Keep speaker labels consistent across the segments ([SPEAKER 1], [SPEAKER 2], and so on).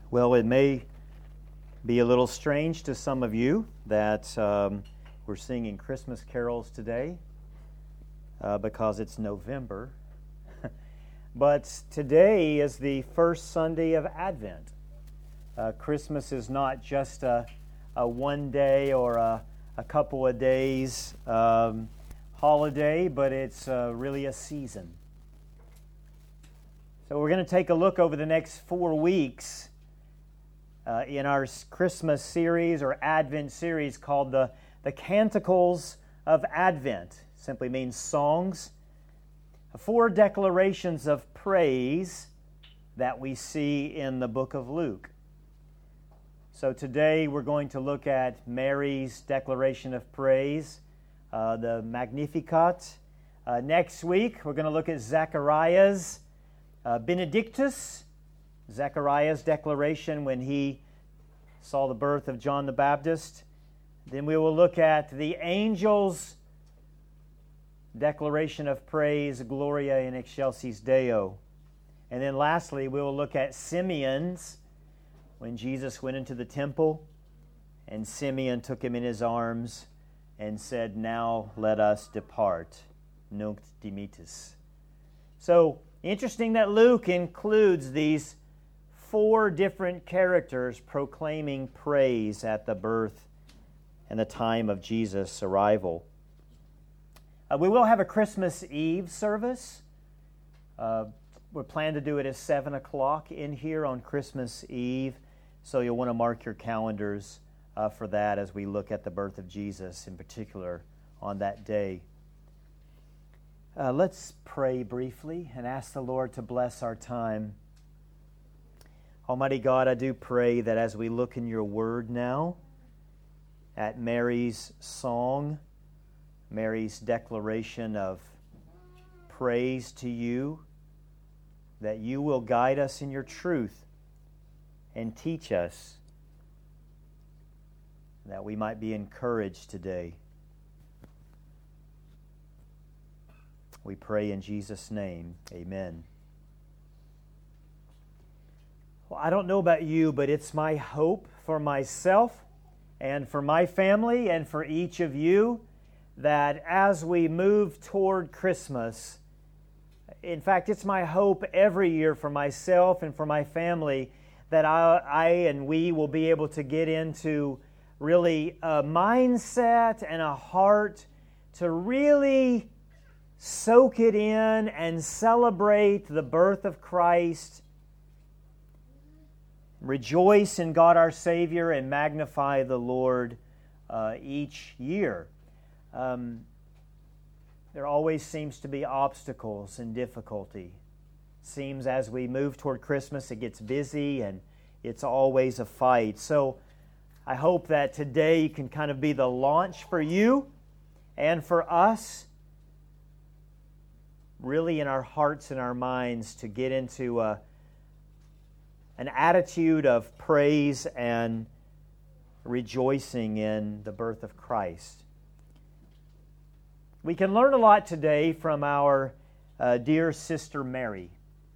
[SPEAKER 1] Well, it may be a little strange to some of you that we're singing Christmas carols today because it's November. But today is the first Sunday of Advent. Christmas is not just a one day or a couple of days holiday, but it's really a season. So we're going to take a look over the next 4 weeks in our Christmas series or Advent series called the Canticles of Advent. Simply means songs. 4 declarations of praise that we see in the book of Luke. So today we're going to look at Mary's declaration of praise, the Magnificat. Next week we're going to look at Zechariah's Benedictus, Zechariah's declaration when he saw the birth of John the Baptist. Then we will look at the angel's declaration of praise, Gloria in excelsis Deo. And then lastly, we will look at Simeon's, when Jesus went into the temple and Simeon took him in his arms and said, "Now let us depart, nunc dimittis." So, interesting that Luke includes these 4 different characters proclaiming praise at the birth and the time of Jesus' arrival. We will have a Christmas Eve service. We plan to do it at 7 o'clock in here on Christmas Eve, so you'll want to mark your calendars for that as we look at the birth of Jesus in particular on that day. Let's pray briefly and ask the Lord to bless our time. Almighty God, I do pray that as we look in your word now at Mary's song, Mary's declaration of praise to you, that you will guide us in your truth and teach us, that we might be encouraged today. We pray in Jesus' name. Amen. Well, I don't know about you, but it's my hope for myself and for my family and for each of you that as we move toward Christmas, in fact, it's my hope every year for myself and for my family that I and we will be able to get into really a mindset and a heart to really soak it in and celebrate the birth of Christ, rejoice in God our Savior, and magnify the Lord each year. There always seems to be obstacles and difficulty. Seems as we move toward Christmas, it gets busy and it's always a fight. So I hope that today can kind of be the launch for you and for us, really in our hearts and our minds, to get into an attitude of praise and rejoicing in the birth of Christ. We can learn a lot today from our dear sister Mary,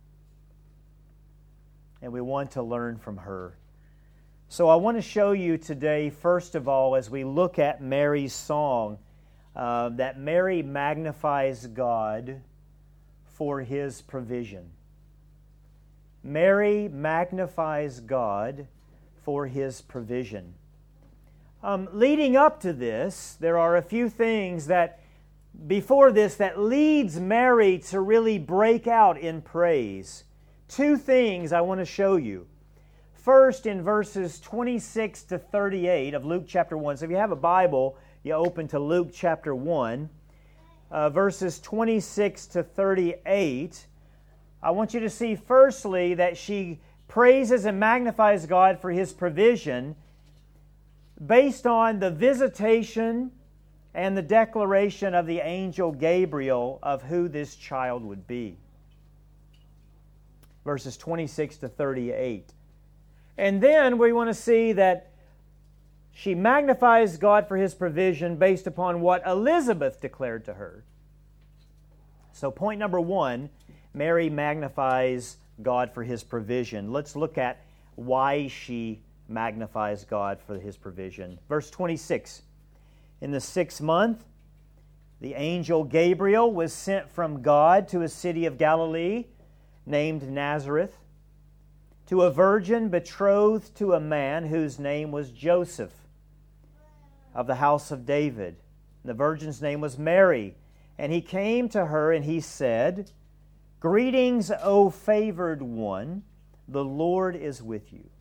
[SPEAKER 1] and we want to learn from her. So I want to show you today, first of all, as we look at Mary's song, that Mary magnifies God for His provision. Mary magnifies God for His provision. Leading up to this, there are a few things that before this that leads Mary to really break out in praise. 2 things I want to show you. First, in verses 26 to 38 of Luke chapter 1. So if you have a Bible, you open to Luke chapter 1. Verses 26 to 38. I want you to see firstly that she praises and magnifies God for His provision based on the visitation and the declaration of the angel Gabriel of who this child would be. Verses 26 to 38. And then we want to see that she magnifies God for His provision based upon what Elizabeth declared to her. So point number 1, Mary magnifies God for His provision. Let's look at why she magnifies God for His provision. Verse 26, in the 6th month, the angel Gabriel was sent from God to a city of Galilee named Nazareth, to a virgin betrothed to a man whose name was Joseph, of the house of David. The virgin's name was Mary. And he came to her and he said, "Greetings, O favored one, the Lord is with you."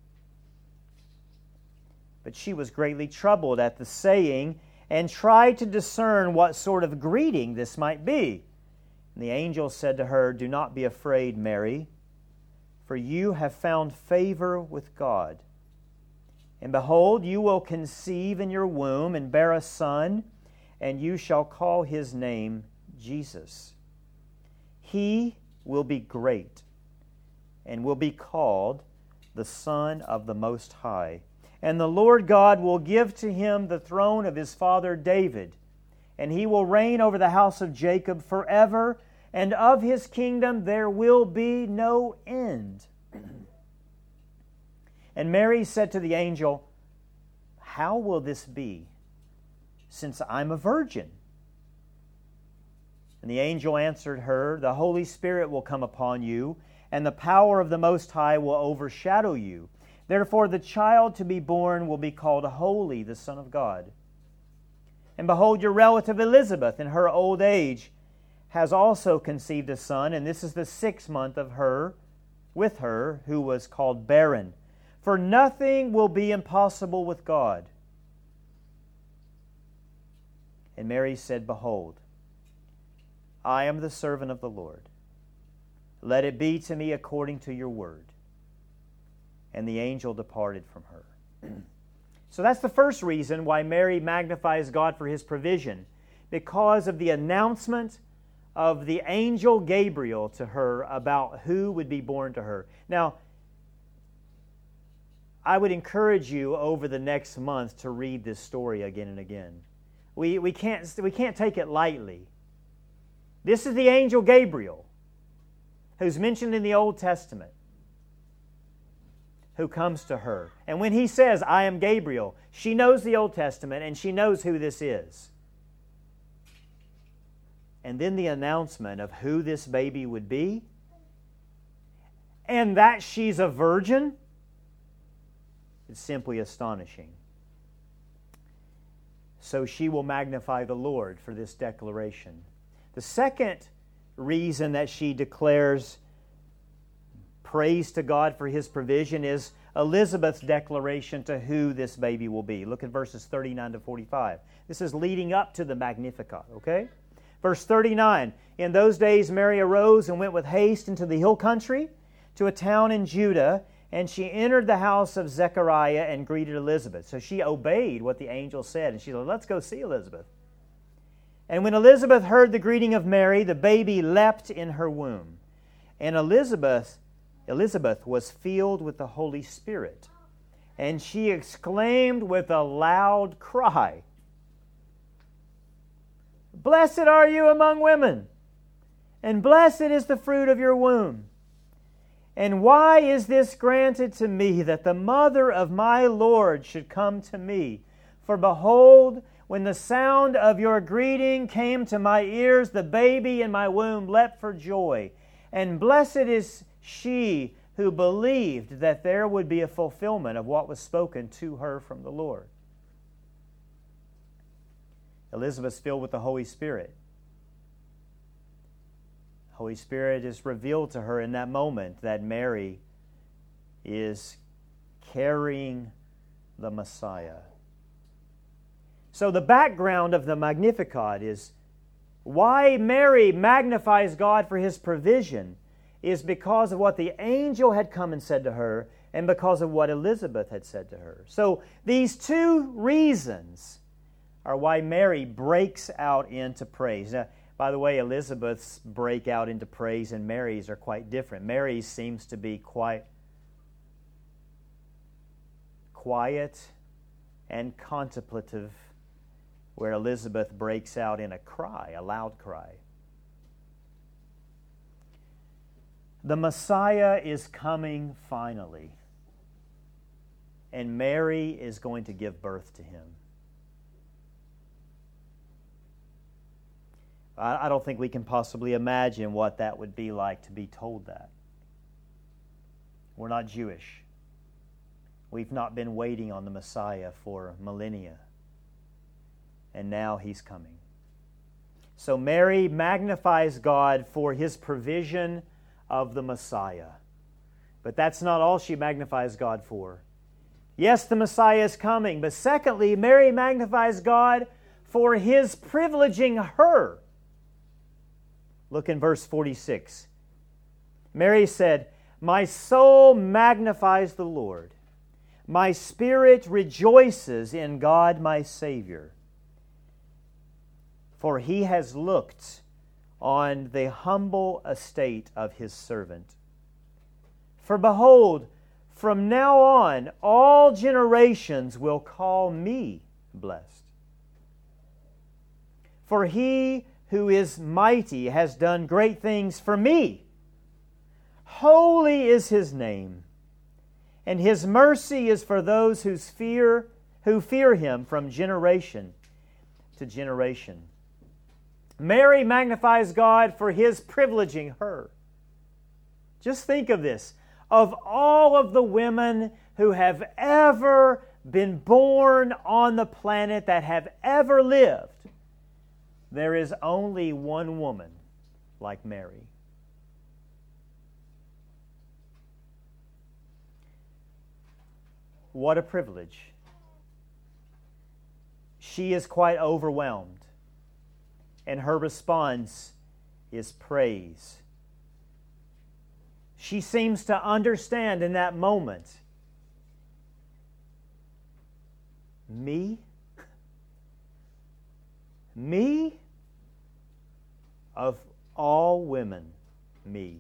[SPEAKER 1] But she was greatly troubled at the saying and tried to discern what sort of greeting this might be. And the angel said to her, "Do not be afraid, Mary, for you have found favor with God. And behold, you will conceive in your womb and bear a son, and you shall call his name Jesus. He will be great and will be called the Son of the Most High. And the Lord God will give to him the throne of his father David, and he will reign over the house of Jacob forever, and of his kingdom there will be no end." And Mary said to the angel, "How will this be, since I'm a virgin?" And the angel answered her, "The Holy Spirit will come upon you, and the power of the Most High will overshadow you. Therefore the child to be born will be called Holy, the Son of God. And behold, your relative Elizabeth, in her old age, has also conceived a son, and this is the 6th month of her, with her, who was called barren. For nothing will be impossible with God." And Mary said, "Behold, I am the servant of the Lord. Let it be to me according to your word." And the angel departed from her. So that's the first reason why Mary magnifies God for His provision, because of the announcement of the angel Gabriel to her about who would be born to her. Now, I would encourage you over the next month to read this story again and again. We can't take it lightly. This is the angel Gabriel, who's mentioned in the Old Testament, who comes to her. And when he says, "I am Gabriel," she knows the Old Testament and she knows who this is. And then the announcement of who this baby would be, and that she's a virgin, is simply astonishing. So she will magnify the Lord for this declaration. The second reason that she declares praise to God for His provision is Elizabeth's declaration to who this baby will be. Look at verses 39 to 45. This is leading up to the Magnificat, okay? Verse 39, "In those days Mary arose and went with haste into the hill country to a town in Judah, and she entered the house of Zechariah and greeted Elizabeth." So she obeyed what the angel said, and she said, "Let's go see Elizabeth." And when Elizabeth heard the greeting of Mary, the baby leapt in her womb. And Elizabeth was filled with the Holy Spirit, and she exclaimed with a loud cry, "Blessed are you among women, and blessed is the fruit of your womb. And why is this granted to me, that the mother of my Lord should come to me? For behold, when the sound of your greeting came to my ears, the baby in my womb leapt for joy. And blessed is she who believed that there would be a fulfillment of what was spoken to her from the Lord." Elizabeth's filled with the Holy Spirit. Holy Spirit is revealed to her in that moment that Mary is carrying the Messiah. So the background of the Magnificat is why Mary magnifies God for His provision is because of what the angel had come and said to her, and because of what Elizabeth had said to her. So these two reasons are why Mary breaks out into praise. Now, by the way, Elizabeth's break out into praise and Mary's are quite different. Mary's seems to be quite quiet and contemplative, where Elizabeth breaks out in a cry, a loud cry. The Messiah is coming finally. and Mary is going to give birth to him. I don't think we can possibly imagine what that would be like to be told that. We're not Jewish. We've not been waiting on the Messiah for millennia. And now He's coming. So Mary magnifies God for His provision of the Messiah. But that's not all she magnifies God for. Yes, the Messiah is coming. But secondly, Mary magnifies God for His privileging her. Look in verse 46. Mary said, "My soul magnifies the Lord. My spirit rejoices in God my Savior. For He has looked on the humble estate of His servant. For behold, from now on all generations will call me blessed. For He who is mighty has done great things for me. Holy is His name, and His mercy is for those who fear Him from generation to generation." Mary magnifies God for His privileging her. Just think of this. Of all of the women who have ever been born on the planet, that have ever lived, there is only one woman like Mary. What a privilege. She is quite overwhelmed, and her response is praise. She seems to understand in that moment, me? Me? Of all women, me.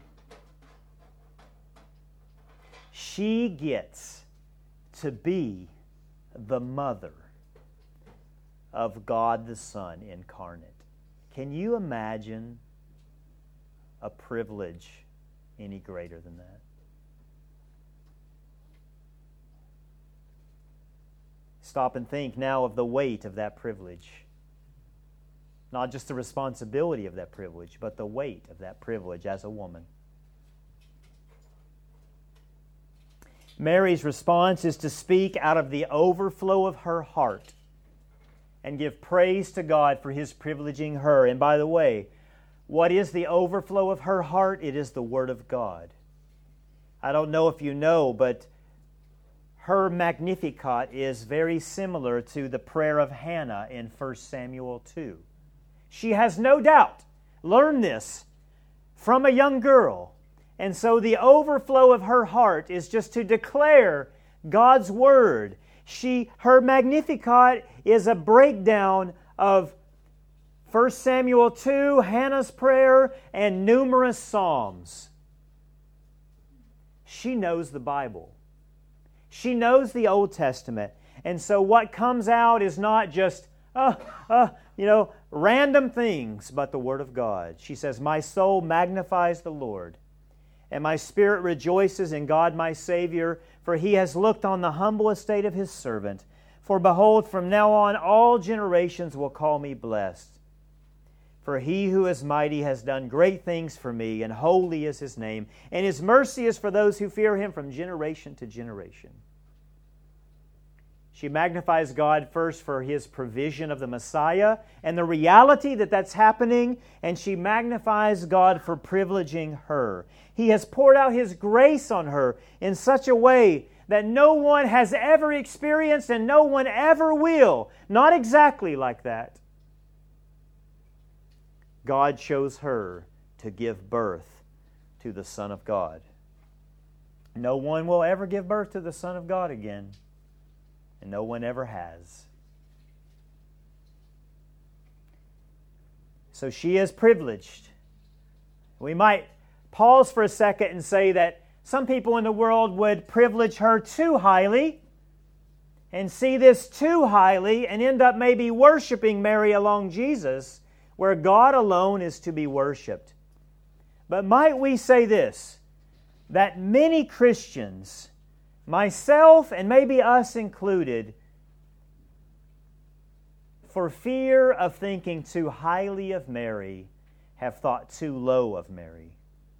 [SPEAKER 1] She gets to be the mother of God the Son incarnate. Can you imagine a privilege any greater than that? Stop and think now of the weight of that privilege. Not just the responsibility of that privilege, but the weight of that privilege as a woman. Mary's response is to speak out of the overflow of her heart and give praise to God for His privileging her. And by the way, what is the overflow of her heart? It is the Word of God. I don't know if you know, but her Magnificat is very similar to the prayer of Hannah in 1 Samuel 2. She has no doubt learned this from a young girl. And so the overflow of her heart is just to declare God's Word. Her Magnificat is a breakdown of 1 Samuel 2, Hannah's prayer, and numerous Psalms. She knows the Bible. She knows the Old Testament. And so what comes out is not just, random things, but the Word of God. She says, "My soul magnifies the Lord, and my spirit rejoices in God my Savior, for He has looked on the humble estate of His servant. For behold, from now on all generations will call me blessed. For He who is mighty has done great things for me, and holy is His name, and His mercy is for those who fear Him from generation to generation." She magnifies God first for His provision of the Messiah and the reality that that's happening, and she magnifies God for privileging her. He has poured out His grace on her in such a way that no one has ever experienced and no one ever will. Not exactly like that. God chose her to give birth to the Son of God. No one will ever give birth to the Son of God again. And no one ever has. So she is privileged. We might pause for a second and say that some people in the world would privilege her too highly and see this too highly and end up maybe worshiping Mary along Jesus, where God alone is to be worshiped. But might we say this, that many Christians myself and maybe us included, for fear of thinking too highly of Mary, have thought too low of Mary.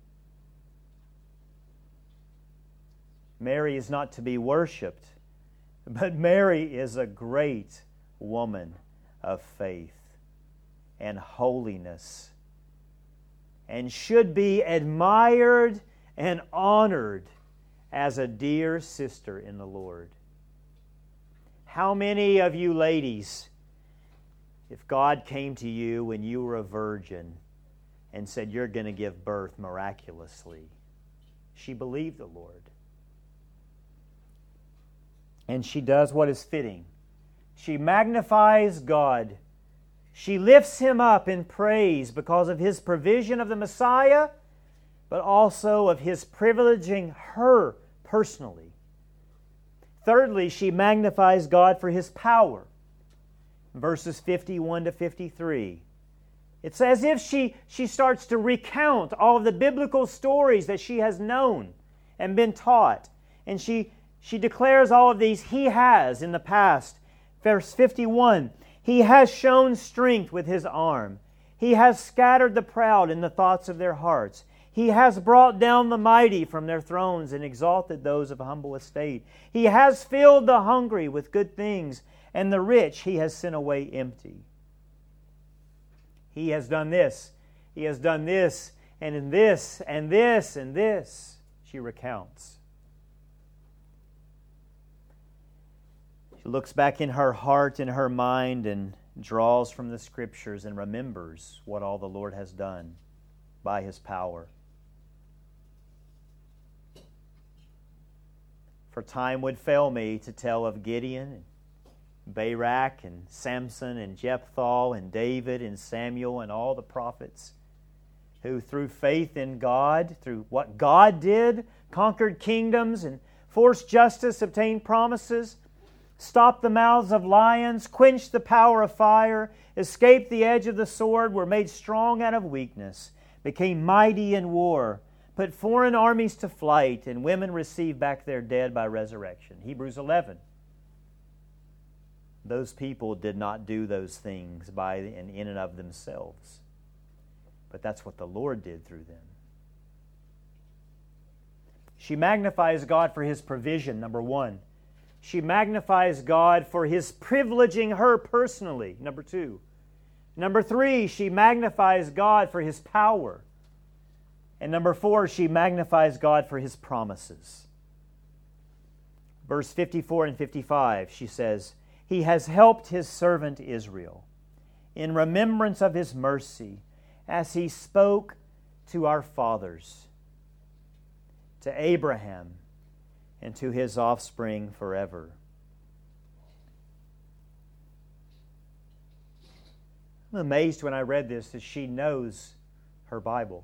[SPEAKER 1] Mary is not to be worshipped, but Mary is a great woman of faith and holiness, and should be admired and honored as a dear sister in the Lord. How many of you ladies, if God came to you when you were a virgin and said you're going to give birth miraculously, she believed the Lord. And she does what is fitting. She magnifies God. She lifts Him up in praise because of His provision of the Messiah, but also of His privileging her personally. Thirdly, she magnifies God for His power. Verses 51 to 53. It's as if she starts to recount all of the biblical stories that she has known and been taught. And she declares all of these He has in the past. Verse 51, He has shown strength with His arm. He has scattered the proud in the thoughts of their hearts. He has brought down the mighty from their thrones and exalted those of humble estate. He has filled the hungry with good things, and the rich He has sent away empty. He has done this. He has done this, and in this, and this, and this, she recounts. She looks back in her heart and her mind and draws from the Scriptures and remembers what all the Lord has done by His power. For time would fail me to tell of Gideon and Barak and Samson and Jephthah and David and Samuel and all the prophets who through faith in God, through what God did, conquered kingdoms and forced justice, obtained promises, stopped the mouths of lions, quenched the power of fire, escaped the edge of the sword, were made strong out of weakness, became mighty in war, put foreign armies to flight, and women received back their dead by resurrection. Hebrews 11. Those people did not do those things by and in and of themselves. But that's what the Lord did through them. She magnifies God for His provision, number one. She magnifies God for His privileging her personally, number two. Number three, she magnifies God for His power. And number four, she magnifies God for His promises. Verse 54 and 55, she says, He has helped His servant Israel in remembrance of His mercy, as He spoke to our fathers, to Abraham, and to his offspring forever. I'm amazed when I read this that she knows her Bible.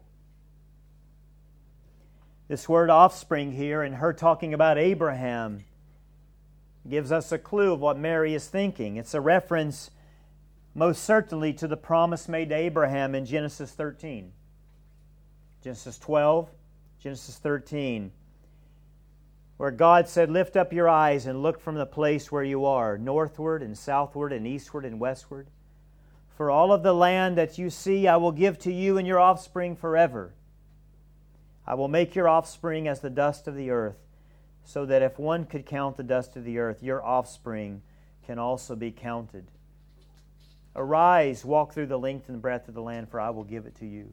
[SPEAKER 1] This word offspring here and her talking about Abraham gives us a clue of what Mary is thinking. It's a reference most certainly to the promise made to Abraham in Genesis 13. Genesis 12, Genesis 13, where God said, Lift up your eyes and look from the place where you are, northward and southward and eastward and westward. For all of the land that you see I will give to you and your offspring forever. I will make your offspring as the dust of the earth, so that if one could count the dust of the earth, your offspring can also be counted. Arise, walk through the length and breadth of the land, for I will give it to you.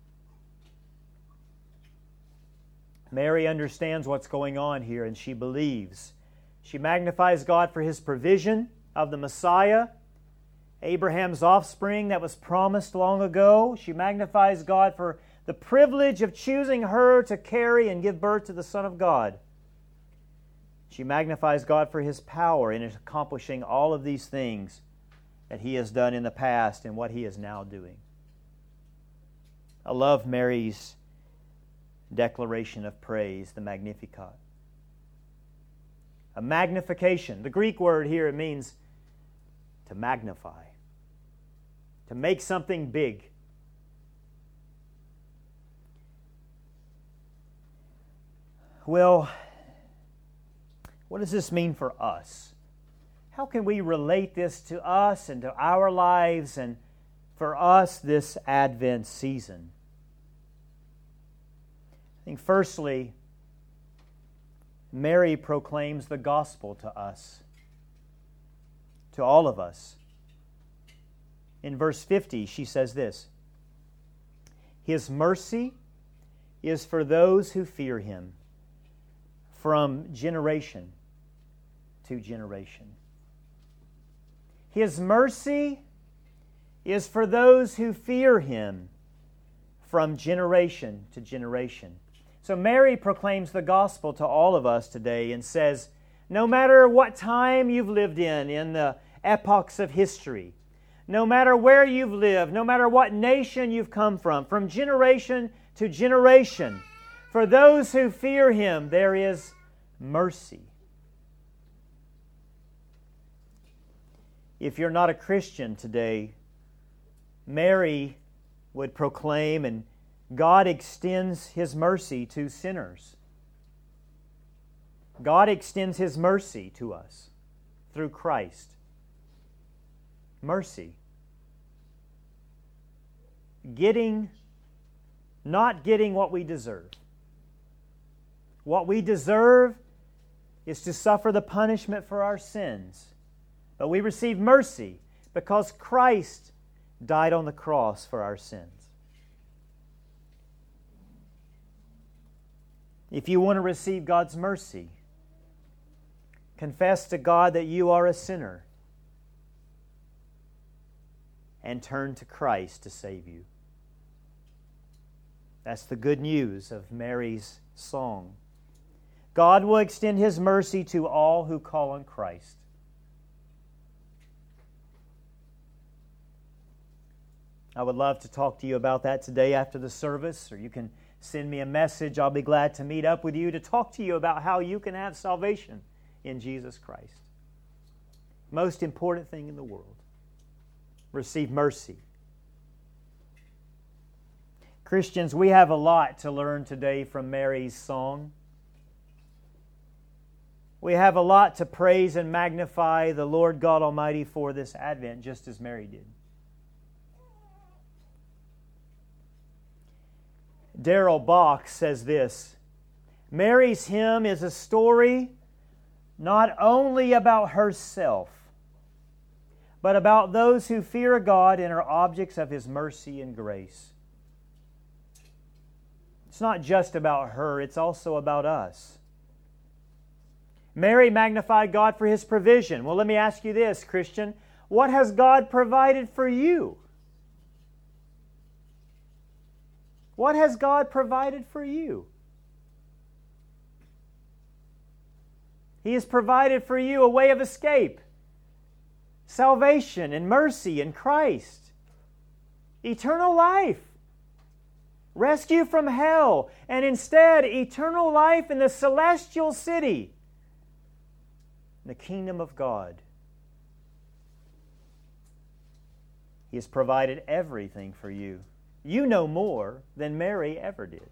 [SPEAKER 1] Mary understands what's going on here, and she believes. She magnifies God for His provision of the Messiah, Abraham's offspring that was promised long ago. She magnifies God for the privilege of choosing her to carry and give birth to the Son of God. She magnifies God for His power in accomplishing all of these things that He has done in the past and what He is now doing. I love Mary's declaration of praise, the Magnificat. A magnification. The Greek word here, it means to magnify, to make something big. Well, What does this mean for us? How can we relate this to us and to our lives and for us this Advent season? I think firstly, Mary proclaims the gospel to us, to all of us. In verse 50, she says this, His mercy is for those who fear Him from generation to generation. His mercy is for those who fear Him from generation to generation. So Mary proclaims the gospel to all of us today and says, no matter what time you've lived in the epochs of history, no matter where you've lived, no matter what nation you've come from generation to generation, for those who fear Him, there is mercy. If you're not a Christian today, Mary would proclaim, and God extends His mercy to sinners. God extends His mercy to us through Christ. Mercy. Not getting what we deserve. What we deserve is to suffer the punishment for our sins. But we receive mercy because Christ died on the cross for our sins. If you want to receive God's mercy, confess to God that you are a sinner and turn to Christ to save you. That's the good news of Mary's song. God will extend His mercy to all who call on Christ. I would love to talk to you about that today after the service, or you can send me a message. I'll be glad to meet up with you to talk to you about how you can have salvation in Jesus Christ. Most important thing in the world. Receive mercy. Christians, we have a lot to learn today from Mary's song. We have a lot to praise and magnify the Lord God Almighty for this Advent, just as Mary did. Darrell Bock says this, Mary's hymn is a story not only about herself, but about those who fear God and are objects of His mercy and grace. It's not just about her, it's also about us. Mary magnified God for His provision. Well, let me ask you this, Christian. What has God provided for you? What has God provided for you? He has provided for you a way of escape, salvation and mercy in Christ, eternal life, rescue from hell, and instead eternal life in the celestial city, the kingdom of God. He has provided everything for you. You know more than Mary ever did.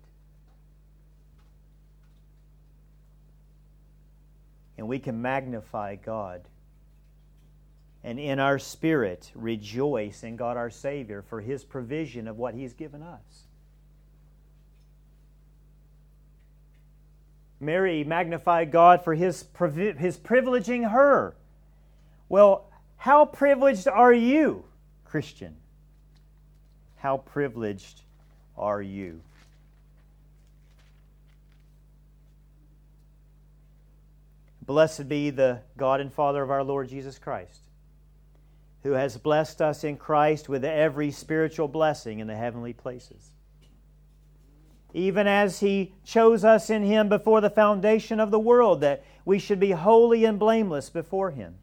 [SPEAKER 1] And we can magnify God and in our spirit rejoice in God our Savior for His provision of what He's given us. Mary magnified God for His privileging her. Well, how privileged are you, Christian? How privileged are you? Blessed be the God and Father of our Lord Jesus Christ, who has blessed us in Christ with every spiritual blessing in the heavenly places, even as He chose us in Him before the foundation of the world, that we should be holy and blameless before Him.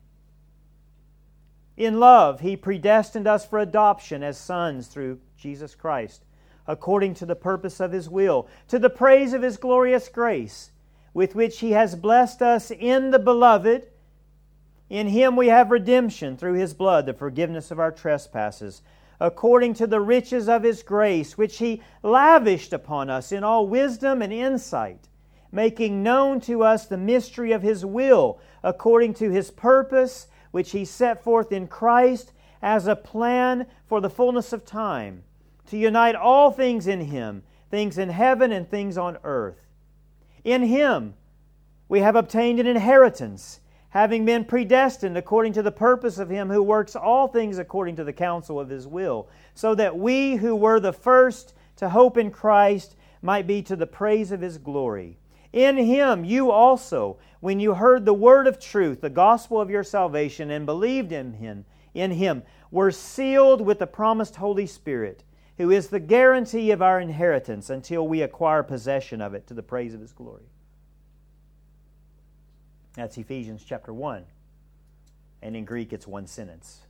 [SPEAKER 1] In love, He predestined us for adoption as sons through Jesus Christ, according to the purpose of His will, to the praise of His glorious grace, with which He has blessed us in the Beloved. In Him we have redemption through His blood, the forgiveness of our trespasses, according to the riches of His grace, which He lavished upon us in all wisdom and insight, making known to us the mystery of His will, according to His purpose, which He set forth in Christ as a plan for the fullness of time, to unite all things in Him, things in heaven and things on earth. In Him we have obtained an inheritance, having been predestined according to the purpose of Him who works all things according to the counsel of His will, so that we who were the first to hope in Christ might be to the praise of His glory. In Him you also, when you heard the word of truth, the gospel of your salvation, and believed in Him, were sealed with the promised Holy Spirit, who is the guarantee of our inheritance until we acquire possession of it to the praise of His glory. That's Ephesians chapter 1. And in Greek it's one sentence.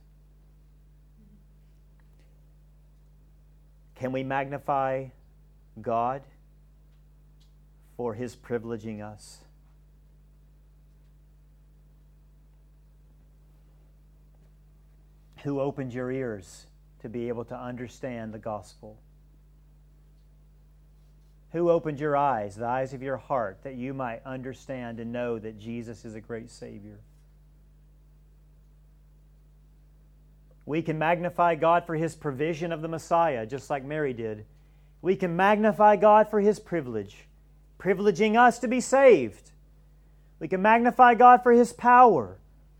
[SPEAKER 1] Can we magnify God for His privileging us? Who opened your ears to be able to understand the gospel? Who opened your eyes, the eyes of your heart, that you might understand and know that Jesus is a great Savior? We can magnify God for His provision of the Messiah, just like Mary did. We can magnify God for His privilege, privileging us to be saved. We can magnify God for His power.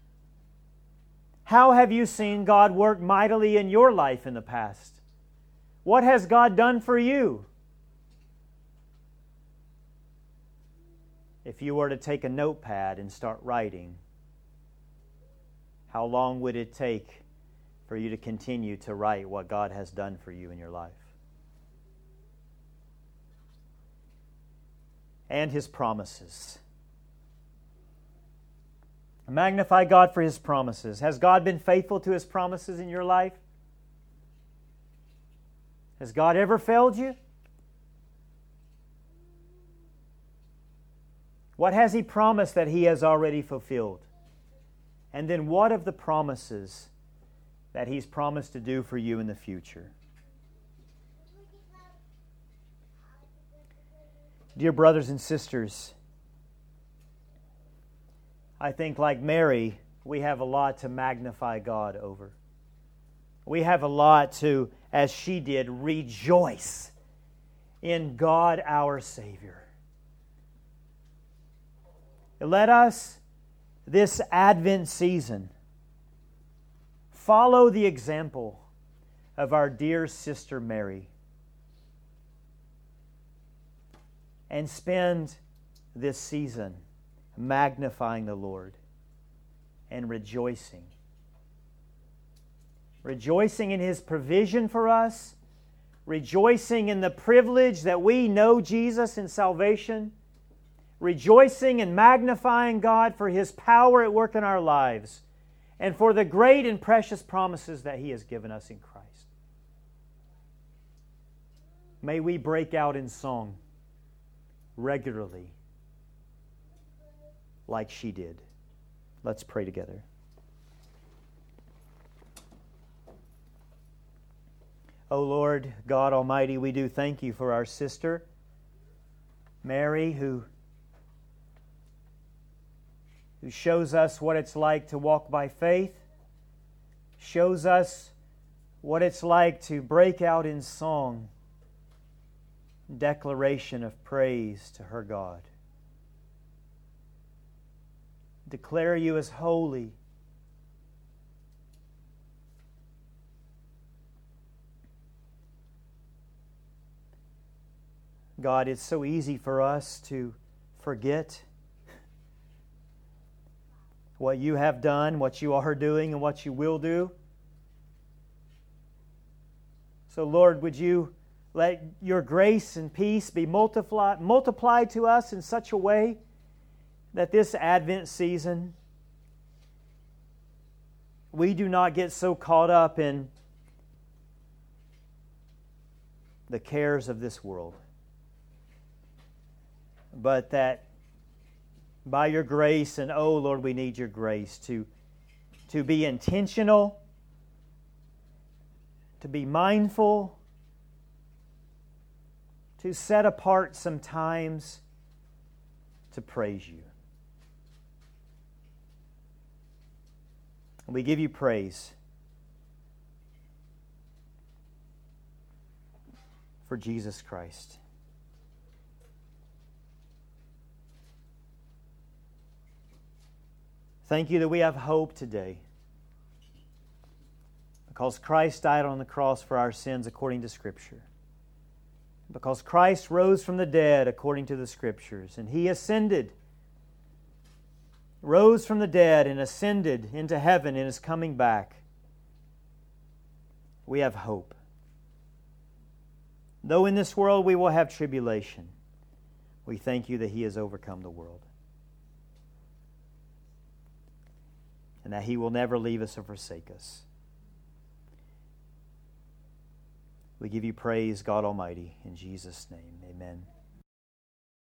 [SPEAKER 1] How have you seen God work mightily in your life in the past? What has God done for you? If you were to take a notepad and start writing, how long would it take for you to continue to write what God has done for you in your life? And His promises. Magnify God for His promises. Has God been faithful to His promises in your life? Has God ever failed you? What has He promised that He has already fulfilled? And then what of the promises that He's promised to do for you in the future? Dear brothers and sisters, I think like Mary, we have a lot to magnify God over. We have a lot to, as she did, rejoice in God our Savior. Let us, this Advent season, follow the example of our dear sister Mary and spend this season magnifying the Lord and rejoicing. Rejoicing in His provision for us, rejoicing in the privilege that we know Jesus in salvation, rejoicing and magnifying God for His power at work in our lives and for the great and precious promises that He has given us in Christ. May we break out in song regularly like she did. Let's pray together. O Lord God Almighty, we do thank You for our sister Mary, who shows us what it's like to walk by faith, shows us what it's like to break out in song, declaration of praise to her God. Declare You as holy. God, it's so easy for us to forget what You have done, what You are doing, and what You will do. So, Lord, would You let Your grace and peace be multiplied to us in such a way that this Advent season we do not get so caught up in the cares of this world, but that by Your grace, and oh Lord, we need Your grace to be intentional, to be mindful, to set apart some times to praise you. We give you praise for Jesus Christ. Thank you that we have hope today, because Christ died on the cross for our sins according to Scripture. Because Christ rose from the dead according to the Scriptures, and He ascended, rose from the dead and ascended into heaven and is coming back. We have hope. Though in this world we will have tribulation, we thank you that He has overcome the world, and that He will never leave us or forsake us. We give you praise, God Almighty, in Jesus' name. Amen.